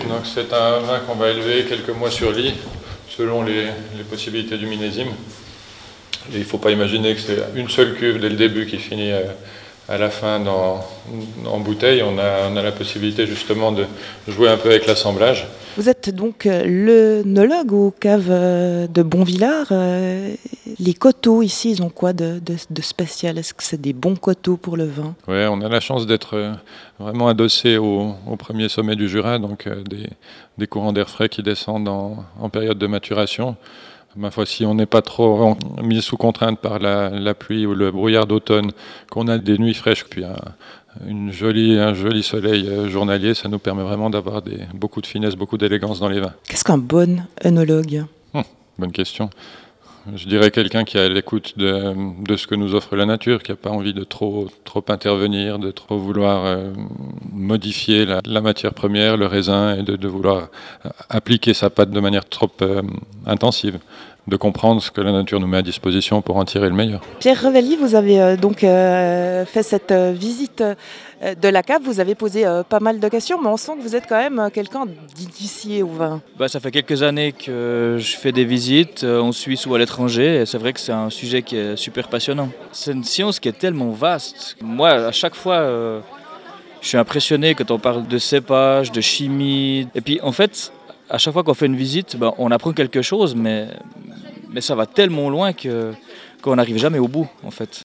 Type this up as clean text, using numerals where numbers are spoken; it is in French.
Donc c'est un vin qu'on va élever quelques mois sur lit, selon les possibilités du millésime. Et il ne faut pas imaginer que c'est une seule cuve dès le début qui finit à la fin en bouteille. On a la possibilité justement de jouer un peu avec l'assemblage. Vous êtes donc l'œnologue aux caves de Bonvillars. Les coteaux ici, ils ont quoi de spécial? Est-ce que c'est des bons coteaux pour le vin? Oui, on a la chance d'être vraiment adossé au premier sommet du Jura, donc des courants d'air frais qui descendent en période de maturation. Ma foi, si on n'est pas trop mis sous contrainte par la pluie ou le brouillard d'automne, qu'on a des nuits fraîches, puis un joli soleil journalier, ça nous permet vraiment d'avoir beaucoup de finesse, beaucoup d'élégance dans les vins. Qu'est-ce qu'un bon œnologue? Bonne question. Je dirais quelqu'un qui est à l'écoute de ce que nous offre la nature, qui n'a pas envie de trop intervenir, de trop vouloir modifier la matière première, le raisin, et de vouloir appliquer sa pâte de manière trop intensive. De comprendre ce que la nature nous met à disposition pour en tirer le meilleur. Pierre Revelli, vous avez donc fait cette visite de la cave, vous avez posé pas mal de questions, mais on sent que vous êtes quand même quelqu'un d'initié au vin. Ça fait quelques années que je fais des visites en Suisse ou à l'étranger, et c'est vrai que c'est un sujet qui est super passionnant. C'est une science qui est tellement vaste. Moi, à chaque fois, je suis impressionné quand on parle de cépage, de chimie. Et puis, en fait, à chaque fois qu'on fait une visite, on apprend quelque chose, mais ça va tellement loin qu'on n'arrive jamais au bout, en fait.